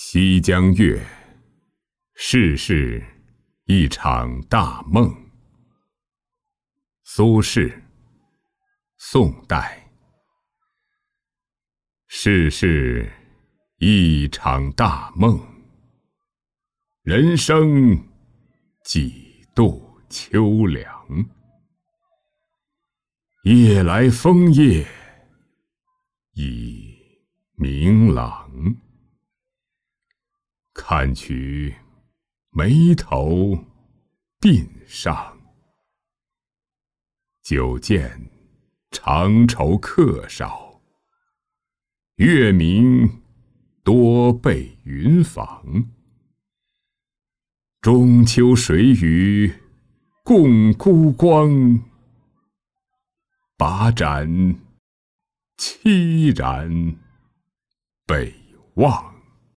西江月，世事一场大梦。苏轼，宋代。世事一场大梦，人生几度秋凉。夜来风叶已明朗，看取眉头鬓上，久见长愁客少，月明多被云妨。中秋水与共孤光，把盏凄然北望。